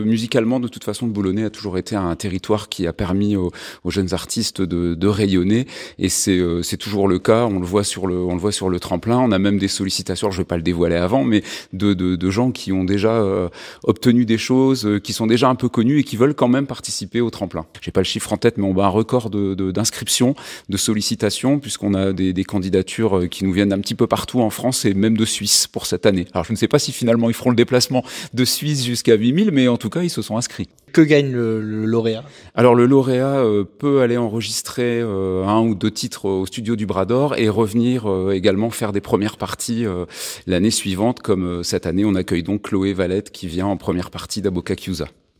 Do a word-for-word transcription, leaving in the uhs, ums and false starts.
Musicalement, de toute façon, le Boulonnais a toujours été un territoire qui a permis aux, aux jeunes artistes de, de rayonner, et c'est, euh, c'est toujours le cas. On le voit sur le, on le voit sur le tremplin. On a même des sollicitations, je ne vais pas le dévoiler avant, mais de, de, de gens qui ont déjà euh, obtenu des choses, euh, qui sont déjà un peu connus et qui veulent quand même participer au tremplin. J'ai pas le chiffre en tête, mais on bat un record de, de, d'inscriptions, de sollicitations, puisqu'on a des, des candidatures qui nous viennent d'un petit peu partout en France et même de Suisse pour cette année. Alors je ne sais pas si finalement ils feront le déplacement de Suisse jusqu'à huit mille, mais en tout cas ils se sont inscrits. Que gagne le, le lauréat ? Alors le lauréat euh, peut aller enregistrer euh, un ou deux titres au studio du Bras d'Or et revenir euh, également faire des premières parties euh, l'année suivante, comme euh, cette année on accueille donc Chloé Valette qui vient en première partie d'Aboka Chiusa.